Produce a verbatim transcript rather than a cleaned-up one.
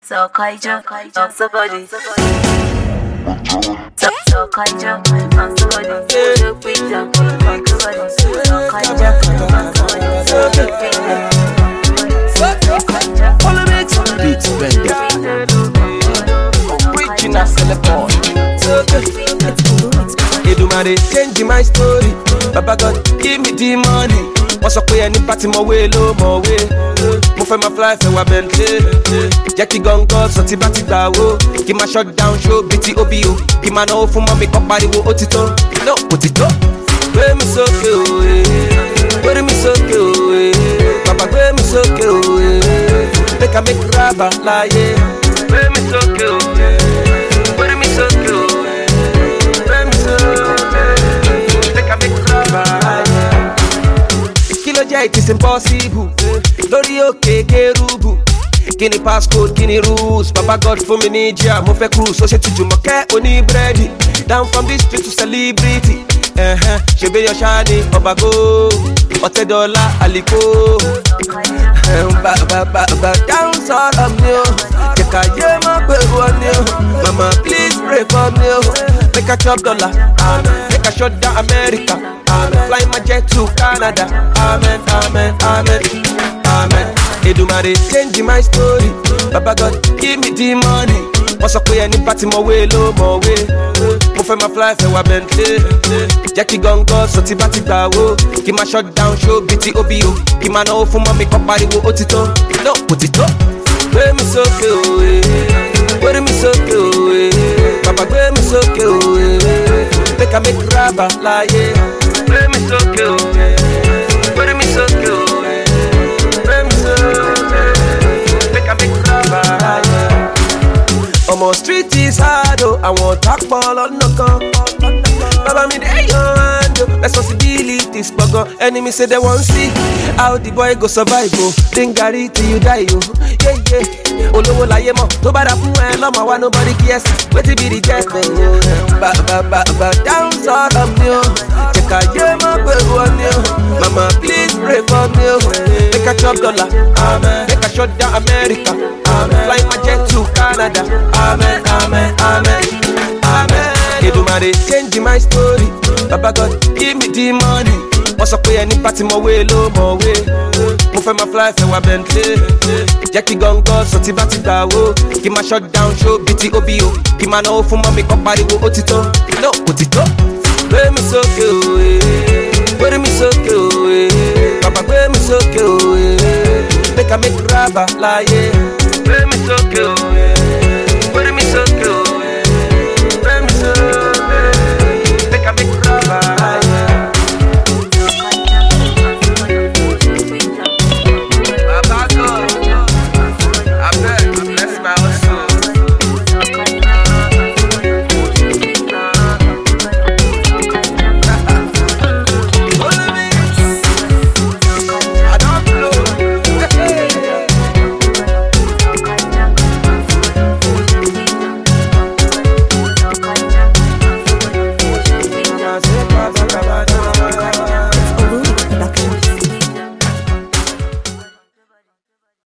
So Kaijo, I'm somebody. So so Kaijo, I'm somebody. So Peter, I'm somebody. So Kaijo, I'm somebody. So Peter, so Kaijo. Follow me to beats bender. Original celebrate. So Edumare change my story. Baba God, give me the money. What's up with any party my way low, my way. Mo fẹ́ ma fly fẹ́ wa Bentley. Jẹ́ kí gọ́ngọ́ sọ tí bá ti gbà wo. Kí ma shut down show bí ti O B O. Kí ma náwó fún mọ́mí kan pariwo ó ti tó. No, kò ti tó. Gbé mi sókè òwe. Gbé mi sókè òwe. Bàbá gbé mi sókè òwe. Make I make rubber láyé. Gbé mi sókè òwe. Gbé mi sókè òwe. Gbé mi sókè òwe. Make I make rubber láyé. Kilo jẹ́ it is impossible. Lórí òkè kérúbù. Kini passcode, kini rules. Baba God fún mi ní ìjà, mo fẹ́ cruise. Ó ṣe ti Jùmọ̀kẹ́ oní búrẹ́dì. Down from the street to celebrity. Uh-huh. Ṣe bí ọ̀ṣà ni ọ̀bàgó. Ọ̀tẹ́dọ́lá àlìkó. Bàbá bàbá down sọ̀rọ̀ mi o. Kẹ̀kà yé má pé wọ́n ni o. Mama please pray for me o. Make I chop dollar. Amen. Make I shut down America. Amen. Fly my jet to Canada. Amen, amen, amen, amen. Edumare change my story. Baba God give me the money. What's up with any party my way low, my way. Mo fẹ́ ma fly fẹ́ wa Bentley. Jẹ́ kí gọ́ngọ́ sọ tí bá ti gbà wo. Kí ma shut down show bí ti O B O. Kí ma náwó fún mọ́mí kan pariwo ó ti tó. No, kò ti tó. Gbé mi sókè òwe. Gbé mi sókè òwe. Bàbá gbé mi sókè òwe. Make I make rubber láyé. Gbé mi sókè òwe. Gbé mi sókè òwe. Gbé mi sókè òwe. Make I make rubber láyé. Ọmọ street is hard o, àwọn tápọ̀ lọ́nà kan. Bàbá mi dé yan hand o, responsibilities gbọ̀ngàn. Enemy say they wan see how the boy go survive o. Dingari till you die o, yeah yeah. Olówó láyé mọ̀, tó bá dà fún ẹ lọ́mọ wa nobody cares. Wetin be the gist ẹ̀ o? Bàbá bàbá down sọ̀rọ̀ mi o. Kẹ̀kà yé má pé wọ́n ni o. Mama please pray for me o. Make I chop dollar, amen. Make I shut down America, amen. Fly my jet to Canada, amen, amen, amen, amen. Edumare change my story. Baba God give me the money. What's up with any party my way low, my way. Mo fẹ́ ma fly fẹ́ wa Bentley. Jẹ́ kí gọ́ngọ́ sọ tí bá ti gbà wo. Kí ma shut down show bí ti O B O. Kí ma náwó fún mọ́mí kan pariwo ó ti tó. No, kò ti tó. Gbé mi sókè òwe. Gbé mi sókè òwe. Bàbá gbé mi sókè òwe. Make I make rubber láyé. Gbé mi sókè òwe.